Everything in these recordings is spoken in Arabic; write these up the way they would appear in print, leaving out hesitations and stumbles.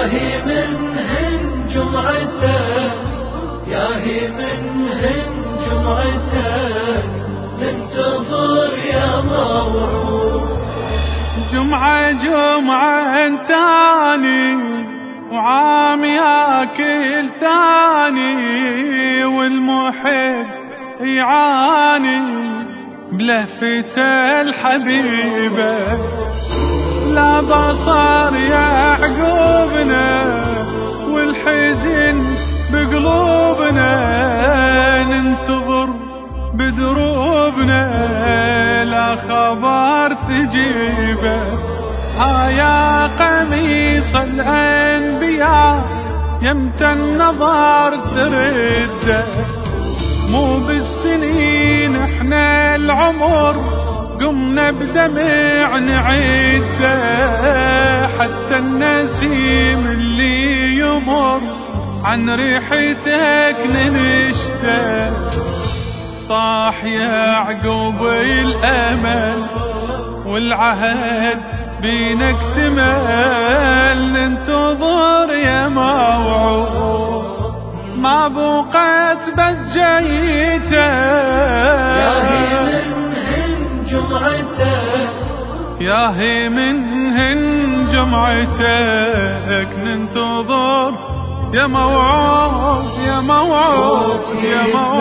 هي منهن جمعتك، يا هي منهن جمعتك، ننتظر يا موعود. جمعة جمعة انتاني وعام ياكل ثاني، والمحب يعاني بلهفة الحبيبة. لا بصر يعقوبنا والحزن بقلوبنا، ننتظر بدروبنا لا خبر تجيبه. يا قميص الأنبياء يمتى النظر ترده، مو بالسنين احنا العمر قمنا بدمع نعده. حتى النسيم اللي يمر عن ريحتك ننشده. صاح يعقوب الأمل والعهد بينا اكتمل، ننتظر يا موعود ما بوقت بس جيته. يا هي منهن جمعتك، يا هي منهن جمعتك، ننتظر يا موعود يا موعود يا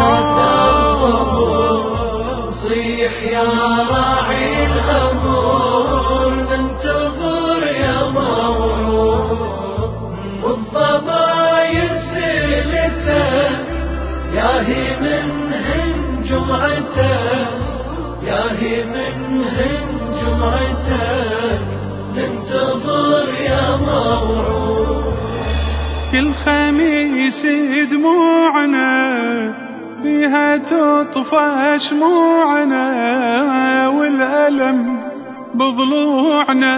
موعود. صيح يا راعي الخمور، ننتظر يا موعود. والضماير سيلتك، يا هي منهن جمعتك، يا هي منهن جمعتك، ننتظر يا موعود. كل خميس دموعنا بيها تطفى شموعنا، والألم بضلوعنا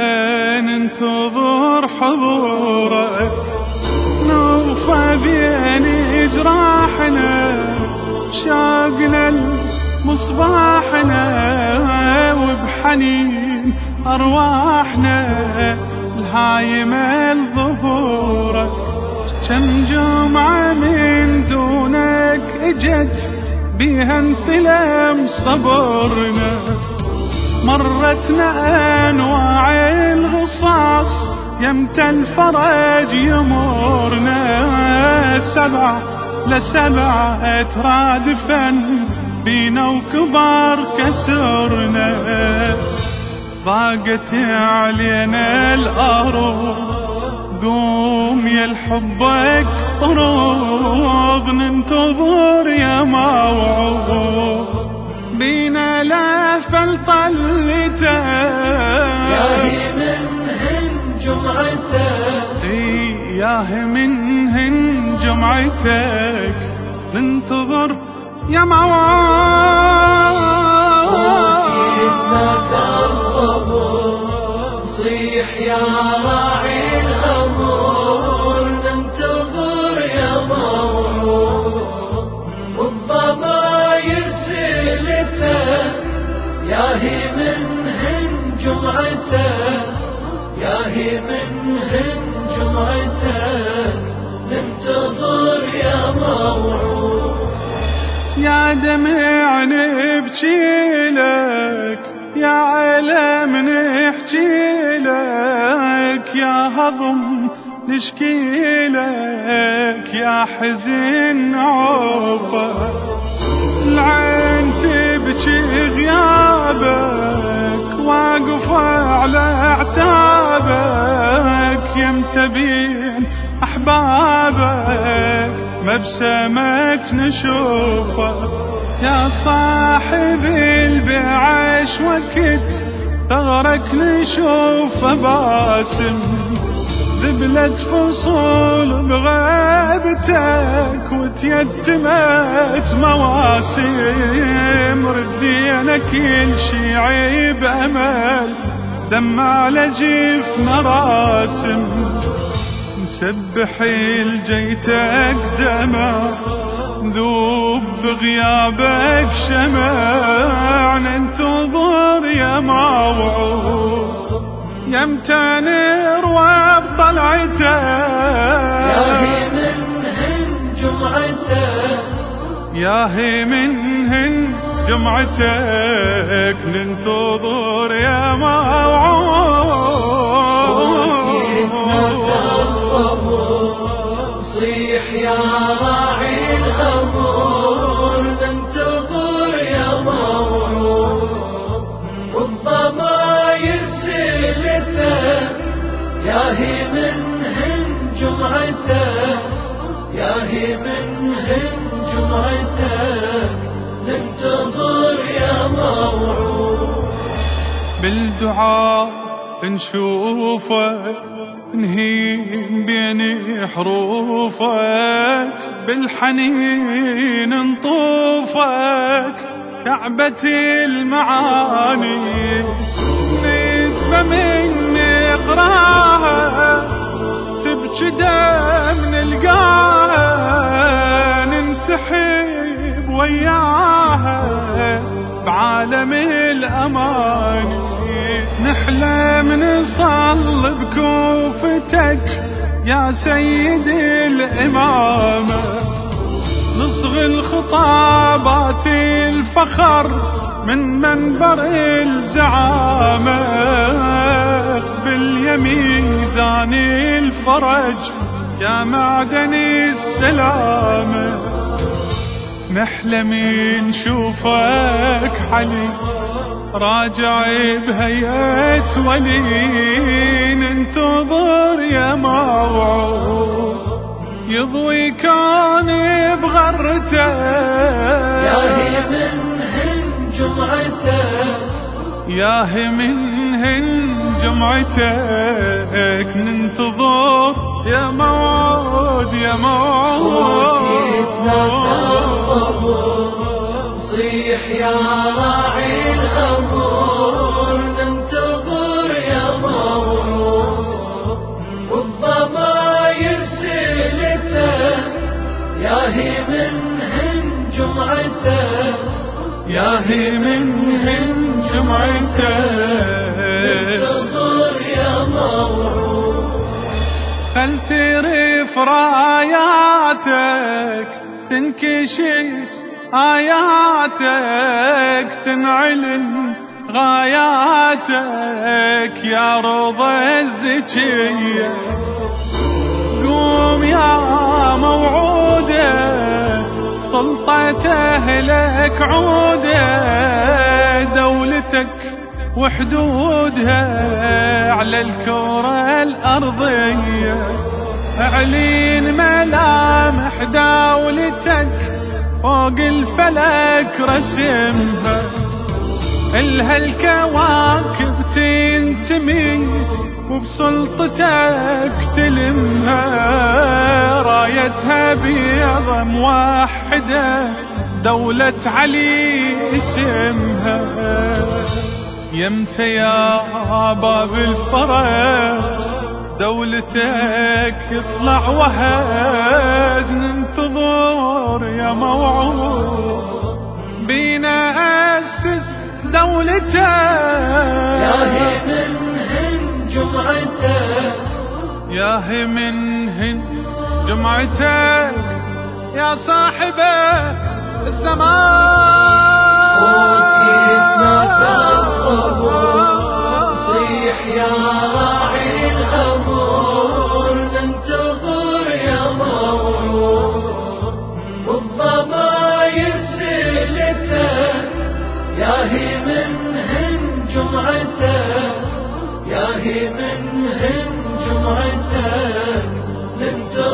ننتظر حضورك. نوفى بين جراحنا شاقنا مصباحنا، وبحنين أرواحنا الهايمة الظهورك. كم جمعة من دونك اجت بيها انثلم صبرنا، مرتنا انواع الغصاص يمتى الفرج يمرنا. 7 ل7 ترادفا بينا وكبار كسرنا، ضاقت علينا الأرض قوم يا الحبك طروق، ننتظر يا موعود بينا لافل طلتك. يا هي منهن جمعتك، يا هي منهن جمعتك، ننتظر يا موعود. صيح يا راعي الخمور، ننتظر يا موعود. والضماير سيلتك، يا هي منهن جمعتك، يا هي منهن جمعتك، ننتظر يا موعود. يا دمع نبكي لك، يا علم نحكي لك، يا هضم نشكي لك، يا حزن عوفك. العين تبكي غيابك، واقفة على اعتابك، يمتى بين احبابك مبسمك نشوفك. يا صاحب البعش وقت ثغرك نشوف باسم، ذبلت فصول بغيبتك وتيتمت مواسم. ردينا كل شي عيب أمل، دمع لجفنا راسم. نسبح الجيتك دمع، ذوب بغيابك شمع، ننتظر يا موعود يمتى نروى طلعتك ياهي منهن جمعتك ياهي منهن جمعتك ننتظر يا موعود صيح يا راعي الخمور ننتظر يا موعود والضماير سيلتك ياهي منهن جمعتك ياهي منهن جمعتك ننتظر يا موعود بالدعاء نشوفك نهيم بين حروفك بالحنين نطوفك كعبة المعاني ندبى من نقراها تبكي دم نلقاها ننتحب وياها بعالم الأماني نحلم نصل بكوفتك يا سيدي الإمامة نصغي الخطابات الفخر من منبر الزعامة باليميزان الفرج يا معدن السلامة نحلم نشوفك حلي راجع بهيئة ولي ننتظر يا موعود يضوي كان بغرته ياهي منهن جمعتك ياهي منهن جمعتك ننتظر يا موعود يا موعود صيح يا راعي الخمور ننتظر يا موعود والضماير سيلتك ياهي منهن جمعتك ياهي منهن جمعتك ننتظر يا موعود خل ترف راياتك تنكشف آياتك تنعلن غاياتك يا رضا الزكية قوم يا موعودة سلطة أهلك عودة دولتك وحدودها على الكرة الأرضية اعلن ملامح دولتك فوق الفلك رسمها إلها الكواكب تنتمي وبسلطتك تلمها رايتها بيضة موحدة دولة علي اسمها يمتى يا باب الفرج دولتك يطلع وهج ننتظر يا موعود بينا أسس دولتك ياهي منهن جمعتك ياهي منهن جمعتك يا صاحب الزمان صيح يا راعي الخمور ننتظر يا موعود والضماير سيلتك ياهي منهن جمعتك ياهي منهن جمعتك ننتظر